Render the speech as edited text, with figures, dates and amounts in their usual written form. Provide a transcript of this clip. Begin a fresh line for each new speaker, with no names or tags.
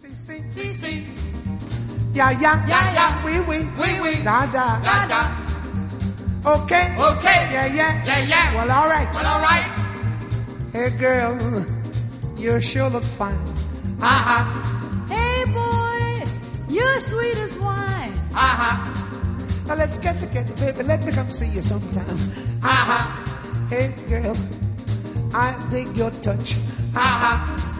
Si, si.
Ya, ya.
Ya, ya.
Oui, oui.
Oui, oui.
Da, da.
Da, da.
Okay.
Okay.
Yeah, yeah.
Yeah, yeah.
Well, all right.
Well, all right.
Hey, girl, you sure look fine.
Uh-huh.
Hey, boy, you're sweet as wine.
Uh-huh.
Now let's get together, baby. Let me come see you sometime.
Uh-huh.
Hey, girl, I dig your touch.
Uh-huh.